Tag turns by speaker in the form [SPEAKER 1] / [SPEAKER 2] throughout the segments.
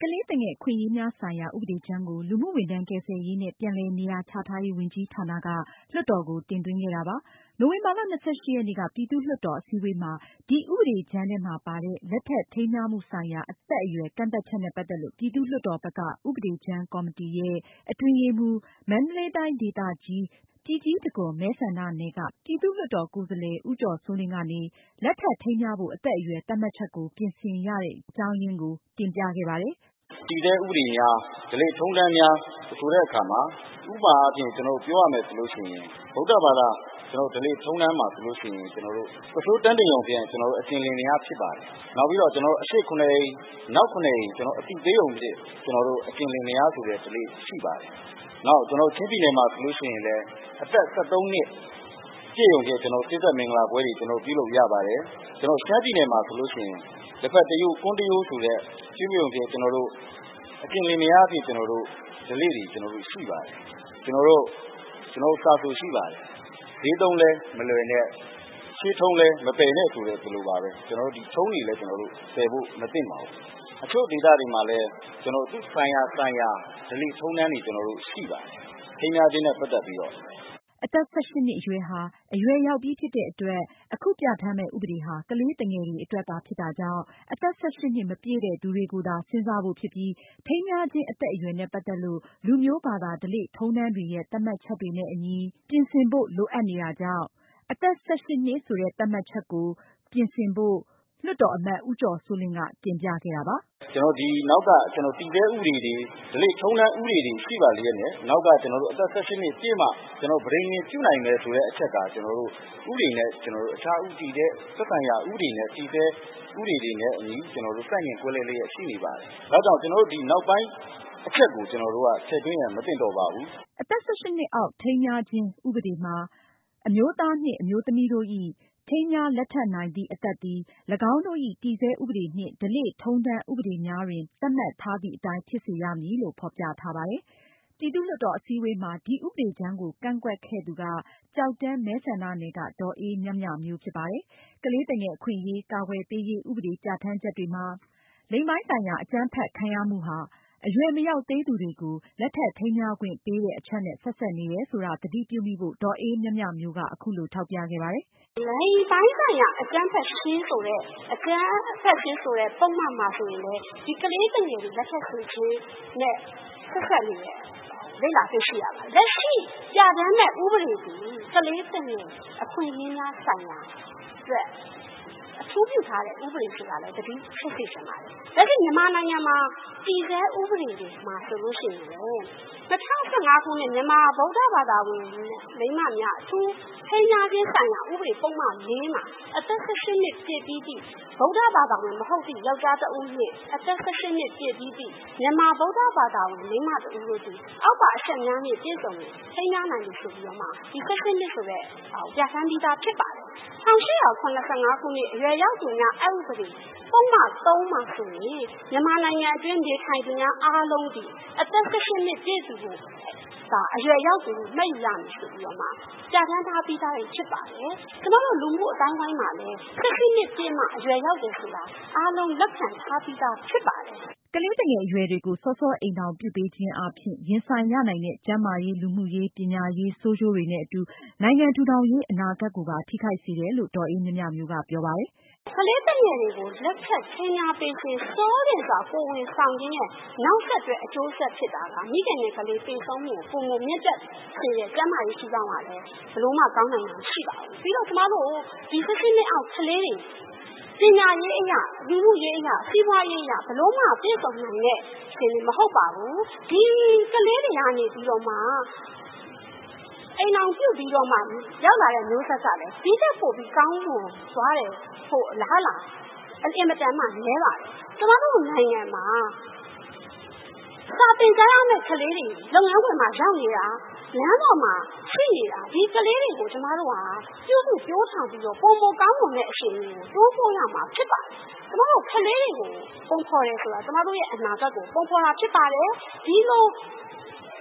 [SPEAKER 1] လေးသူငယ်အခွင့်အရေးများဆိုင်ရာဥပဒေကြမ်းကိုလူမှုဝန်ထမ်းကယ်ဆယ်ရေးနဲ့ပြန်လည်နေရာချထားရေးဝန်ကြီးဌာနကလွှတ်တော်ကိုတင်သွင်းခဲ့တာပါ။နိုဝင်ဘာလ 28 ရက်နေ့ကပြည်သူ့လွှတ်တော်အစည်းအဝေးမှာဒီဥပဒေကြမ်းထဲမှာပါတဲ့လက်ထပ်ထိမ်းမြားမှုဆိုင်ရာအသက်အရွယ်ကန့်သတ်ချက်နဲ့ပတ်သက်လို့ပြည်သူ့လွှတ်တော်ဘက်ကဥပဒေကြမ်းကော်မတီရဲ့အတွင်းရေးမှူးမန္တလေးတိုင်းဒေသကြီးပြည်ကြီးတံခွန်မဲဆန္ဒနယ်ကပြည်သူ့လွှတ်တော်ကိုယ်စားလှယ်ဦးကျော်စိုးလင်းကနေလက်ထပ်ထိမ်းမြားဖို့အသက်အရွယ်သတ်မှတ်ချက်ကိုပြင်ဆင်ရတဲ့အကြောင်းရင်းကိုတင်ပြခဲ့ပါတယ်
[SPEAKER 2] ။တည်တဲ့ဥပဒေများဓလေ့ထုံးတမ်းများဆိုတဲ့အခါမှာဥပမာအဖြစ်ကျွန်တော်ပြောရမယ်ဆိုလို့ရှိရင်ဗုဒ္ဓဘာသာကျွန်တော်ဓလေ့ထုံးတမ်းမှာဆိုလို့ရှိရင်ကျွန်တော်တို့ပစိုးတန်းတင်ုံဖြင့်ကျွန်တော်တို့အကျဉ်းလင်းနေရဖြစ်ပါတယ်။နောက်ပြီးတော့ကျွန်တော်အရှိ9အိမ်နောက်9အိမ်ကျွန်တော်အတိသေးုံဖြင့်ကျွန်တော်တို့အကျဉ်းလင်းနေရဆိုတဲ့ဓလေ့ရှိပါတယ်။နောက်ကျွန်တော်ချင်းပြည်နယ်မှာဆိုလို့ရှိရင်လည်းအသက်73နှစ်ပြည့်ုံဖြင့်ကျွန်တော်စိတ်သက်မင်္ဂလာပွဲတွေကျွန်တော်ပြုလုပ်ရပါတယ်။ကျွန်တော်ရှမ်းပြည်နယ်မှာဆိုလို့ရှိရင်လက်ဖက်တရုတ်ကွန်းတရုတ်ဆိုတဲ့ပြုမြုံဖြင့်ကျွန်တော်တို့အကျဉ်းလင်းနေရဖြင့်ကျွန်တော်တို့ဓလေ့တွေကျွန်တော်တို့ရှိပါတယ်။ကျွန်တော်စာဆိုရှိပါတယ်။ဈေးသုံးလဲမလွယ်နဲ့ရှေးထုံးလဲမပယ်နဲ့ဆိုတဲ့ဒီလိုပါပဲ။ကျွန်တော်တို့ဒီထုံးတွေလဲကျွန်တော်တို့ပယ်ဖို့မသင့်ပါဘူး။အချို့ဒေသတွေမှာလဲကျွန်တော်တို့ဆိုင်ရာဓလေ့ထုံးတမ်းတွေကျွန်တော်တို့ရှိပါတယ်။ထိမ်းများခြင်းနဲ့ပတ်သက်ပြီးတော့
[SPEAKER 1] အသက်18နှစ်အရွယ်ဟာအရွယ်ရောက်ပြီးဖြစ်တဲ့အတွက်အခုပြဋ္ဌာန်းမဲ့ဥပဒေဟာကလေးသူငယ်တွေအတွက်သာဖြစ်တာကြောင့်အသက်18နှစ်မပြည့်တဲ့သူတွေကိုသာစဉ်းစားဖို့ဖြစ်ပြီးထိမ်းမြားခြင်းအသက်အရွယ်နဲ့ပတ်သက်လို့လူမျိုးဘာသာဓလေ့ထုံးတမ်းတွေရဲ့သတ်မှတ်ချက်တွေနဲ့အညီပြင်ဆင်ဖို့လိုအပ်နေတာကြောင့်အသက်18နှစ်ဆိုတဲ့သတ်မှတ်ချက်ကိုပြင်ဆင်ဖို့လွှတ်တော်အမတ်ဦးကျော်စိုးလင်းကတင်ပြခဲ့တာပါ
[SPEAKER 2] ။ကျွန်တော်ဒီနောက်ကကျွန်တော်တည်တဲ့ဥပဒေတွေဓလေ့ထုံးတမ်းဥပဒေတွေရှိပါလျက်နဲ့နောက်ကကျွန်တော်တို့အသက်18နှစ်ပြည့်မှကျွန်တော်ဗြိဉ္ဉ်ပြုနိုင်မယ်ဆိုတဲ့အချက်ကကျွန်တော်တို့ဥပဒေနဲ့ကျွန်တော်တို့အခြားဥပဒေတဲ့သက်ဆိုင်ရာဥပဒေနဲ့တည်တဲ့ဥပဒေတွေနဲ့အညီကျွန်တော်တို့စတင်ကွဲလဲလျက်ရှိနေပါတယ်။ဒါကြောင့်ကျွန်တော်တို့ဒီနောက်ပိုင်းအချက်ကိုကျွန်တော်တို့ကထည့်သွင်းရမသင့်တော့ပါဘူး
[SPEAKER 1] ။အသက်18နှစ်အောက်ထိမ်းမြားခြင်းဥပဒေမှာအမျိုးသားနှင့်အမျိုးသမီးတို့၏ထိမ်းမြားလက်ထပ်နိုင်သည့်အသက်သည်၎င်းတို့၏တည်ဆဲဥပဒေနှင့်ဓလေ့ထုံးတမ်းဥပဒေများတွင်သတ်မှတ်ထားသည့်အတိုင်းဖြစ်စေရမည်လို့ဖော်ပြထားပါတယ်။ပြည်သူ့လွှတ်တော်အစည်းအဝေးမှာဒီဥပဒေကြမ်းကိုကန့်ကွက်ခဲ့သူကကျောက်တန်းမဲဆန္ဒနယ်ကဒေါ်အေးမြမြမျိုးဖြစ်ပါတယ်။ကလေးသူငယ်အခွင့်အရေးကာကွယ်ပေးရေးဥပဒေပြဋ္ဌာန်းချက်တွေမှာလိင်ပိုင်းဆိုင်ရာအကြမ်းဖက်ခံရမှုဟာအရွယ်မရောက်သေးသူတွေကိုလက်ထပ်ထိမ်းမြားခွင့်ပေးတဲ့အချက်နဲ့ဆက်စပ်နေတယ်ဆိုတာသတိပြုမိဖို့ဒေါ်အေးမြမြမျိုးကအခုလိုထောက်ပြခဲ့ပါတယ်
[SPEAKER 3] ။လိင်ပိုင်းဆိုင်ရာအကြမ်းဖက်ခြင်းဆိုတဲ့ပုံမှန်မှာဆိုရင်လည်းဒီကလေးသူငယ်တွေလက်ထပ်ခွင့်ခြင်းနဲ့ဆက်စပ်နေတယ်လေ့လာသိရှိရပါတယ်။လက်ရှိပြဋ္ဌာန်းတဲ့ဥပဒေကကလေးသူငယ်အခွင့်အရေးများဆိုင်ရာအတွက်အထူးပြုထားတဲ့ဥပဒေဆိုတာလည်းတတိဖြစ်စေချင်ပါတယ်။လက်ရှိမြန်မာနိုင်ငံမှာတည်ဆဲဥပဒေတွေမှာဆိုလို့ရှိရင်2015ခုနှစ်မြန်မာဗုဒ္ဓဘာသာဝင်မိန်းမများအထူးထိမ်းမြားခြင်းဆိုင်ရာဥပဒေပုံမှန်၄မှာအသက်18နှစ်ပြည့်ပြီးသည့်ဗုဒ္ဓဘာသာဝင်မဟုတ်သည့်ယောက်ျားတစ်ဦးနှင့်အသက်18နှစ်ပြည့်ပြီးသည့်မြန်မာဗုဒ္ဓဘာသာဝင်မိန်းမတစ်ဦးတို့သည်အောက်ပါအချက်များနှင့်ပြည့်စုံရင်ထိမ်းမြားနိုင်ပြီဆိုပြီးတော့မှဒီ18နှစ်ဆိုတဲ့ပြဋ္ဌာန်းပြီးသားဖြစ်ပါတယ်။1885ခုနှစ်အရွယ်ရောက်သူများအဥပဒေပုံမှန်3မှာဆိုရင်မြန်မာနိုင်ငံအတွင်းနေထိုင်သူများအားလုံးဒီအသက်18နှစ်ပြည့်သူကိုအရွယ်ရောက်သူမှတ်ယူရမယ်ဆိုပြီးတော့မှပြဋ္ဌာန်းထားပြီးသားဖြစ်ပါတယ်။ကျွန်တော်တို့လူမှုအတိုင်းပိုင်းမှာလည်း18နှစ်ပြည့်မှအရွယ်ရောက်တယ်ဆိုတာအားလုံးလက်ခံထားပြီးသားဖြစ်ပါတယ်
[SPEAKER 1] ။ကလေးသူငယ်အရွယ်တွေကိုစောစောအိမ်ထောင်ပြုပေးခြင်းအားဖြင့်ရင်ဆိုင်ရနိုင်တဲ့ကျန်းမာရေးလူမှုရေးပညာရေးဆိုးကျိုးတွေနဲ့အတူနိုင်ငံထူထောင်ရေးအနာဂတ်ကိုပါထိခိုက်စေတယ်လို့ဒေါ်အေးမြမြမျိုးကပြောပါတယ်
[SPEAKER 3] ။ကလေးသူငယ်တွေကိုလက်ထပ်ထိမ်းမြားပေးခြင်းစောတဲ့စွာကိုယ်ဝန်ဆောင်ခြင်းရဲ့နောက်ဆက်တွဲအကျိုးဆက်ဖြစ်တာကမိခင်နဲ့ကလေးပင်ဆုံးမှုပုံမမြင့်တက်စေတဲ့ကျန်းမာရေးရှိကြောင်းပါလေဘလို့မှကောင်းနိုင်မှာရှိပါဘူးပြီးတော့ကျမတို့ဒီ18နှစ်အောက်ကလေးတွေပညာရေးအရာလူမှုရေးအရာစီးပွားရေးအရာဘလို့မှပြည့်စုံနိုင်တဲ့ရှင်မဟုတ်ပါဘူးဒီကလေးတွေကနေပြီးတော့မှအိမ်အောင်ပြုတ်ပြီးတော့မှရောက်လာတဲ့မျိုးဆက်ကလည်းဒီတက်ပို့ပြီးကောင်းမှုသွားတယ်ဟိုလားအင်မတန်မှနည်းပါတယ်ကျမတို့နိုင်ငံမှာစာသင်ကြားရမယ့်ကလေးတွေလုပ်ငန်းခွင်မှာရောက်နေတာလမ်းပေါ်မှာရှိနေတာဒီကလေးတွေကိုကျမတို့ကပြုစုပြောထောင်ပြီးတော့ပုံပေါ်ကောင်းမှုနဲ့အရှင်ကိုတိုးပို့ရမှာဖြစ်ပါတယ်ကျမတို့ကလေးတွေကိုပုံဖော်တယ်ဆိုတာကျမတို့ရဲ့အနာဂတ်ကိုပုံဖော်တာဖြစ်ပါတယ်ဒီလို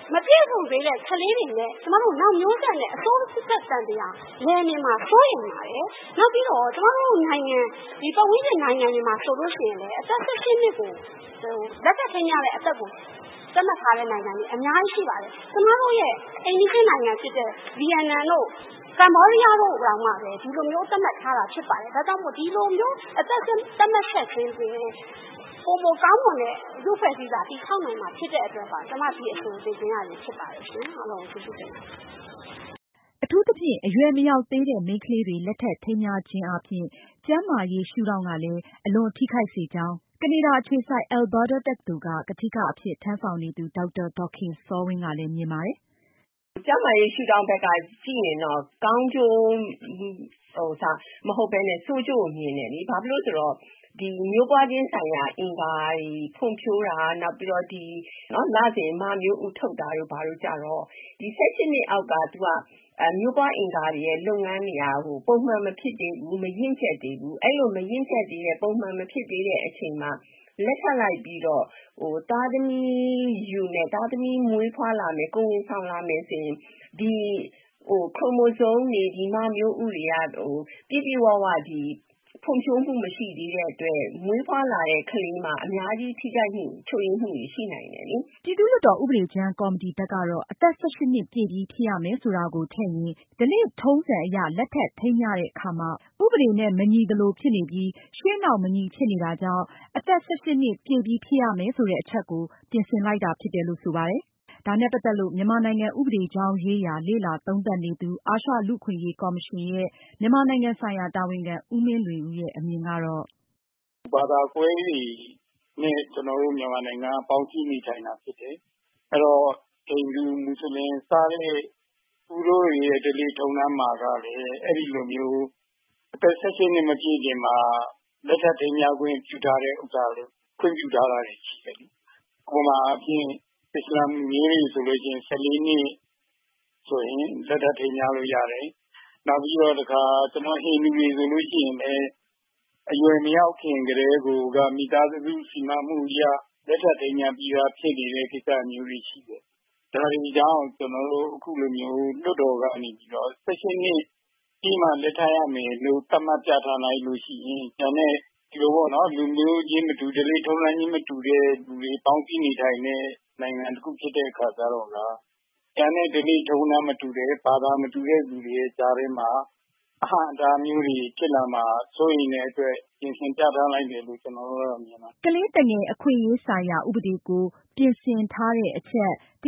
[SPEAKER 3] မပြည့်စုံသေးတဲ့ကလေးတွေနဲ့ကျမတို့နောက်မျိုးဆက်နဲ့အစိုးရတန်တရားလည်နေမှာစိုးရိမ်ပါတယ်။နောက်ပြီးတော့ကျမတို့နိုင်ငံဒီပတ်ဝန်းကျင်နိုင်ငံတွေမှာဆိုလို့ရှိရင်လည်းအသက်16နှစ်ကိုလက်ထပ်ထိန်းရတဲ့အသက်ကိုသတ်မှတ်ထားတဲ့နိုင်ငံတွေအများကြီးရှိပါတယ်။ကျမတို့ရဲ့အိမ်နီးချင်းနိုင်ငံဖြစ်တဲ့ဗီယက်နမ်တို့ကမ္ဘောဒီးယားတို့တောင်မှပဲဒီလိုမျိုးသတ်မှတ်ထားတာဖြစ်ပါတယ်။ဒါကြောင့်မို့ဒီလိုမျိုးအသက်သတ်မှတ်ချက်ချင်းတွင်ပိုမိုကောင်းမွန်တဲ့လူ့ဖွဲ့စည်းတာတည်ဆောက်နိုင်မှာဖြစ်တဲ့အတွက်ပါကျမဒီအဆိုတင်သွင်းရခြင်းဖြစ်ပါတယ်ရှင်။အားလုံးကိုကျေးဇူးတင်ပါတယ်
[SPEAKER 1] ။အထူးသဖြင့်အရွယ်မရောက်သေးတဲ့မိန်းကလေးတွေလက်ထပ်ထိမ်းမြားခြင်းအားဖြင့်ကျန်းမာရေးရှုထောင့်ကလည်းအလွန်ထိခိုက်စေကြောင်းကနေဒါအခြေစိုက် Alberta တက္ကသိုလ်ကကထိကအဖြစ်ထမ်းဆောင်နေသူဒေါက်တာဒေါ်ခင်စောဝင်းကလည်းမြင်ပါတယ်
[SPEAKER 4] ။ကျန်းမာရေးရှုထောင့်ဘက်ကကြည့်ရင်တော့ကောင်းကျိုးမဟုတ်ဘဲနဲ့ဆိုးကျိုးကိုမြင်တယ်လေ။ဘာဖြစ်လို့ဆိုတော့ဒီမျိုးပွားခြင်းဆိုင်ရာအင်္ဂါဖွံ့ဖြိုးတာနောက်ပြီးတော့လစဉ်မမျိုးဥထုတ်တာတို့ဘာလို့ကြတော့ဒီ16နှစ်အောက်ကသူကမျိုးပွားအင်္ဂါတွေရဲ့လုပ်ငန်းတွေကပုံမှန်မဖြစ်သေးဘူးမရင့်ကျက်သေးဘူးအဲ့လိုမရင့်ကျက်သေးတဲ့ပုံမှန်မဖြစ်သေးတဲ့အချိန်မှာလက်ထပ်လိုက်ပြီးတော့သားသမီးယူနဲ့သားသမီးမွေးဖွားလာမယ်ကိုယ်ဝန်ဆောင်လာမယ်ဆိုရင်ဒီခရိုမိုဆိုးတွေဒီမမျိုးဥတွေကပြည့်ပြည့်ဝဝဒီဖွံ့ဖြိုးမှုမရှိသေးတဲ့အတွက်မွေးဖွားလာတဲ့ကလေးမှာအများကြီးထိခိုက်မှုချို့ယွင်းမှုရှိနိုင်တယ်လေ
[SPEAKER 1] ။ပြည်သူ့လွှတ်တော်ဥပဒေကြမ်းကော်မတီဘက်ကတော့အသက်18နှစ်ပြည့်ပြီးဖြစ်ရမယ်ဆိုတာကိုထည့်ရင်ဓလေ့ထုံးစံအရလက်ထပ်ထိမ်းမြားတဲ့အခါမှာဥပဒေနဲ့မညီသလိုဖြစ်နေပြီးရှေ့နောက်မညီဖြစ်နေတာကြောင့်အသက်18နှစ်ပြည့်ပြီးဖြစ်ရမယ်ဆိုတဲ့အချက်ကိုပြင်ဆင်လိုက်တာဖြစ်တယ်လို့ဆိုပါတယ်။ဒါနဲ့ပတ်သက်လို့မြန်မာနိုင်ငံဥပဒေကြောင်းရေးရာလေ့လာသုံးသပ်နေသူအာရှလူ့အခွင့်အရေးကော်မရှင်ရဲ့မြန်မာနိုင်ငံဆိုင်ရာတာဝန်ခံဦးမင်းလွင်ဦးရဲ့အမြင်ကတော့
[SPEAKER 2] ဘာသာကွဲတွေနဲ့ကျနော်တို့မြန်မာနိုင်ငံပေါင်းစည်းနေထိုင်တာဖြစ်တယ်။အဲ့တော့ဟိန္ဒူမွတ်စလင်စားတဲ့သူတို့ရဲ့ဓလေ့ထုံးတမ်းမှာကလည်းအဲ့ဒီလိုမျိုးအသက်16နှစ်မပြည့်ခင်မှာလက်ထပ်ထိမ်းမြားခွင့်ပြုထားတဲ့ဥစ္စာလို့ခွင့်ပြုထားတာရှိတယ်လေ။ဥပမာအဖြစ်အစ္စလာမ်မျိုးတွေဆိုလို့ရှိရင်14နှစ်ဆိုရင်လက်ထပ်ထိမ်းမြားလို့ရတယ်။နောက်ပြီးတော့တခါကျွန်တော်ဟိန္ဒူတွေဆိုလို့ရှိရင်လည်းအရွယ်မရောက်ခင်ကတည်းကမိသားစုစီမံမှုအရလက်ထပ်ထိမ်းမြားပြီးသားဖြစ်နေတဲ့ကိစ္စမျိုးတွေရှိတယ်။ဒါတွေကြောင့်ကျွန်တော်တို့အခုလိုမျိုးလွတ်တော်ကနေပြီးတော့16နှစ်ဒီမှာလက်ထပ်ရမယ်လို့သတ်မှတ်ပြဌာန်းလိုက်လို့ရှိရင်ဒါနဲ့ဒီလိုပေါ့နော်လူမျိုးချင်းမတူဓလေ့ထုံးတမ်းချင်းမတူတဲ့လူတွေပေါင်းစည်းနေထိုင်တဲ့နိုင်ငံတစ်ခုဖြစ်တဲ့အခါကျတော့ဒါနဲ့ဓလေ့ထုံးတမ်းမတူတဲ့ဘာသာမတူတဲ့လူတွေရဲ့ကြားထဲမှာအဟံအတားမျိုးတွေဖြစ်လာမှာစိုးရိမ်တဲ့အတွက်ပြင်ဆင်ပြဌာန်းလိုက်တယ်လို့ကျွန်တော်တို့မြင်ပါတယ်
[SPEAKER 1] ။ကလေးတငယ်အခွင့်အရေးဆိုင်ရာဥပဒေကိုပြင်ဆင်ထားတဲ့အချက်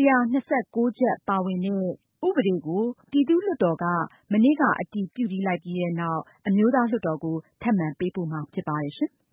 [SPEAKER 1] 129ချက်ပါဝင်တဲ့ဥပဒေကိုပြည်သူ့လွှတ်တော်ကမနေ့ကအတည်ပြုလိုက်ပြီးတဲ့နောက်အမျိုးသားလွှတ်တော်ကိုထပ်မံပေးပို့မှာဖြစ်ပါတယ်ရှင်။